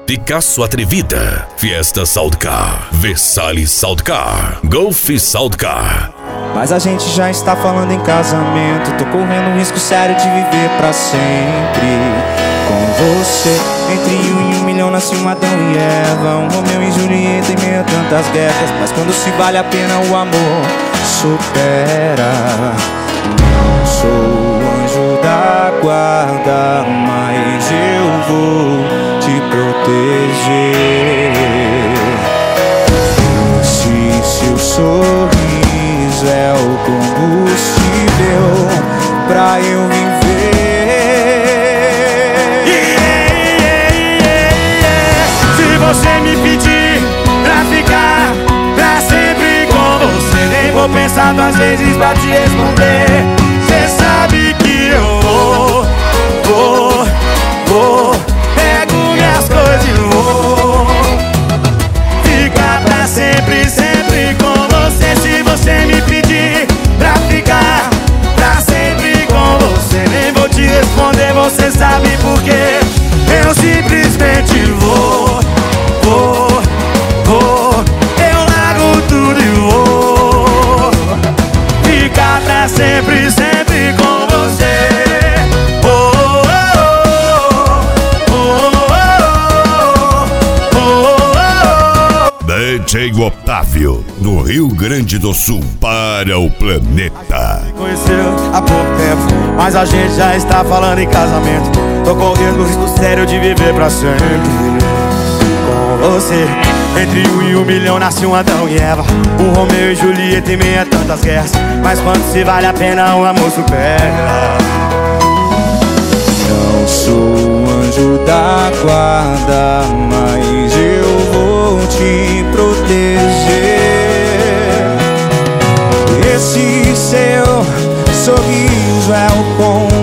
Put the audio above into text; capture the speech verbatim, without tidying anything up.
Picasso Atrevida, Fiesta Soundcar, Versalhes Soundcar, Golf Soundcar. Mas a gente já está falando em casamento. Tô correndo um risco sério de viver pra sempre com você. Entre um e um milhão nasce um Adão e Eva, um Romeu e Julieta em meio a tantas guerras. Mas quando se vale a pena o amor supera. Não sou o anjo da guarda, mas eu vou te proteger. Esse seu sorriso é o combustível pra eu viver. Yeah, yeah, yeah. Se você me pedir pra ficar pra sempre com você, nem vou pensar duas vezes pra te responder. Cê sabe que eu vou, vou, vou, pego minhas coisas e vou ficar pra sempre, sempre com você. Se você me pedir pra ficar pra sempre com você, nem vou te responder, você sabe por quê. Eu simplesmente vou, vou, vou, eu largo tudo e vou ficar pra sempre, sempre com você. Oh, oh, oh, oh, oh, oh. D J Otávio, no Rio Grande do Sul, para o planeta. Conheceu há pouco tempo, mas a gente já está falando em casamento. Tô correndo o risco sério de viver pra sempre com você. Entre um e um milhão nasce um Adão e Eva, um Romeu e Julieta em meio a tantas guerras. Mas quando se vale a pena o amor supera. Não sou o anjo da guarda, mas eu vou te proteger. Esse seu sorriso é o